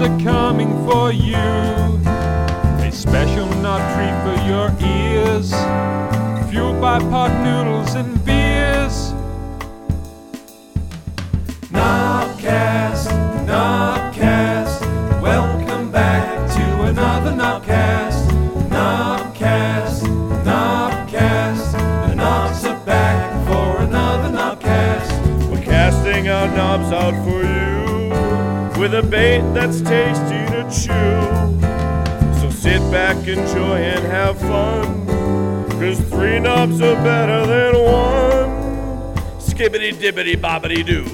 are coming for you. A special knob treat for your ears, fueled by pot noodles and beers. Knobcast, Knobcast, welcome back to another Knobcast. Knobcast, Knobcast, the knobs are back for another Knobcast. We're casting our knobs out for you with a bait that's tasty to chew. So sit back, enjoy, and have fun, 'cause 3 knobs are better than 1. Skibbity dibbity bobbity doo.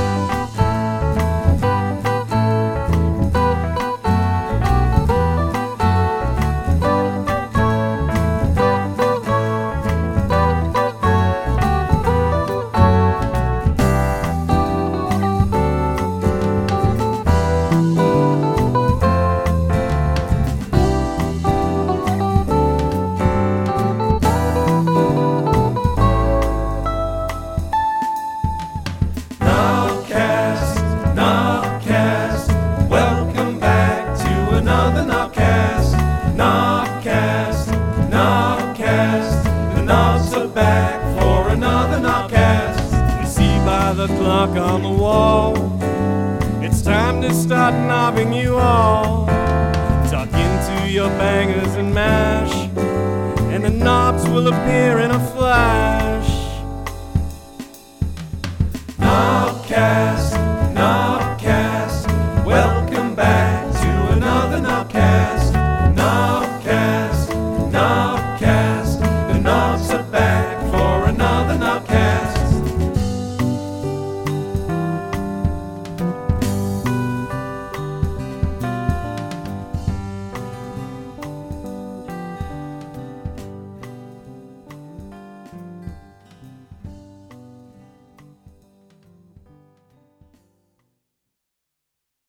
Knobcast, Knobcast, the knobs are back for another Knobcast. We see by the clock on the wall, it's time to start knobbing you all. Tuck into your bangers and mash, and the knobs will appear in a flash. Knobcast,